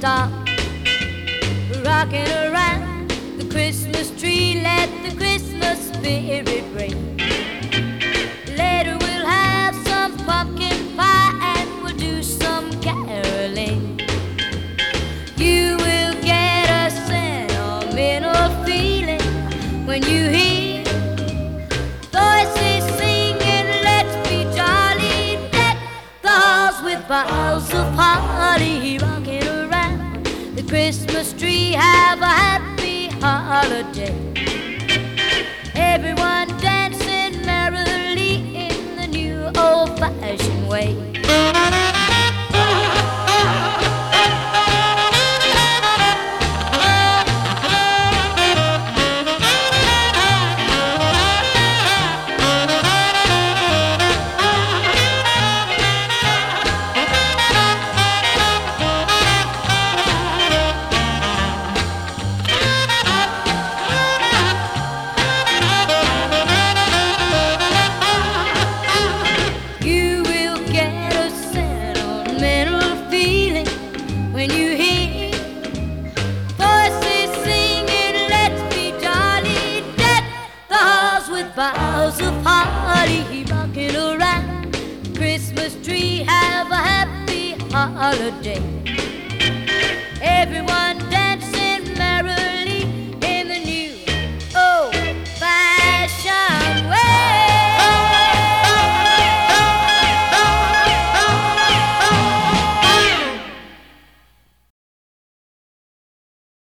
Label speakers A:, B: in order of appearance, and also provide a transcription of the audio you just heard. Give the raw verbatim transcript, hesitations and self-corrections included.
A: stop rocking around the Christmas tree. Let the Christmas spirit ring. Later we'll have some pumpkin pie and we'll do some caroling. You will get a sentimental feeling when you hear voices singing, let's be jolly. Deck the halls with boughs of holly, rocking around the Christmas tree. Have a happy holiday. Everyone dancing merrily in the new old-fashioned way. When you hear voices singing, let's be jolly. Deck the halls with boughs of holly, rocking around the Christmas tree. Have a happy holiday. Everyone